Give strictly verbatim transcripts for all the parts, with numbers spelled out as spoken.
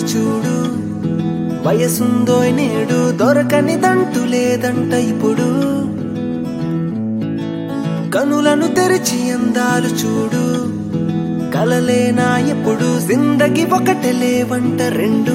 చూడు వయసుందో నేడు దొరకనిదంటూ లేదంట ఇప్పుడు కనులను తెరిచి అందాలు చూడు కలలేనా ఎప్పుడు జిందగి ఒకటే లేవంట రెండు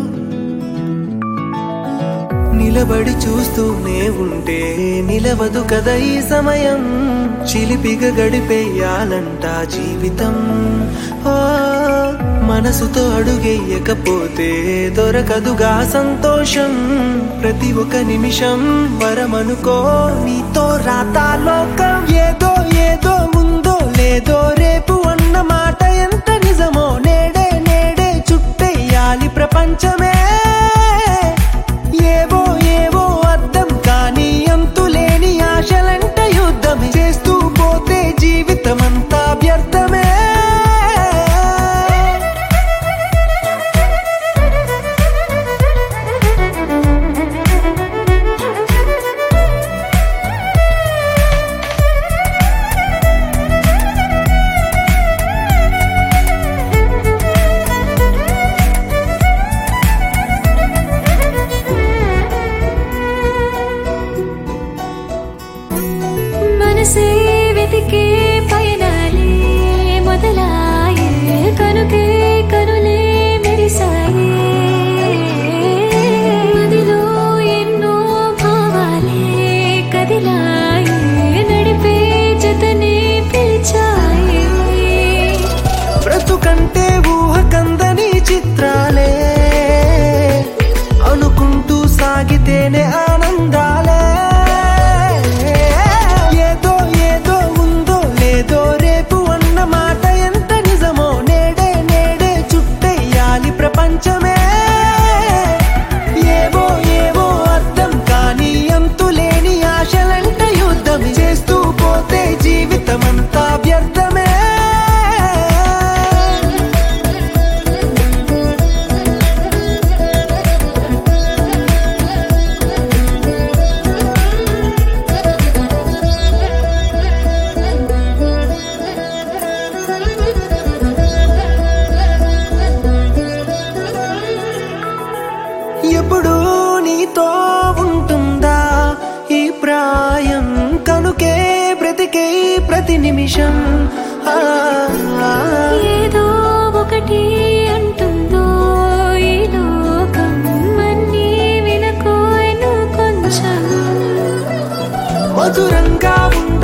నిలబడి చూస్తూనే ఉంటే నిలవదు కదా ఈ సమయం చిలిపిగా గడిపేయాలంట జీవితం ఓ మనసుతో అడుగేయకపోతే దొరకదుగా సంతోషం ప్రతి ఒక్క నిమిషం వరమనుకో నీతో రాతా లోకం ఏదో ఏదో ఉందో లేదో రేపు అన్న మాట ఎంత నిజమో నేడే నేడే చుట్టేయాలి ప్రపంచమే ఏవో ఏవో అర్థం కానీ అంతులేని ఆశలంట యుద్ధం చేస్తూ పోతే జీవితమంతా వ్యర్థమే మనసే వెతికే పయనాలే మొదలాయే కనుకే కనులే మెరిసాయే మదిలో ఎన్నో భావాలే కదిలాయే నడిపే జతనే పిలిచాయే బ్రతుకంటే ఊహ కందని చిత్రాలే అనుకుంటూ సాగితేనే ఆనందాలే ప్రపంచమే ఏవో ఏవో అర్థం కానీ అంతులేని ఆశలంట యుద్ధం చేస్తూ పోతే జీవితమంతా వ్యర్థమే ఎప్పుడు నీతో ఉంటుందా ఈ ప్రాయం కనుకే బ్రతికే ప్రతి నిమిషం ఏదో ఒకటి అంటుందో ఈ లోకం అన్నీ వినకోను కొంచెం మధురంగా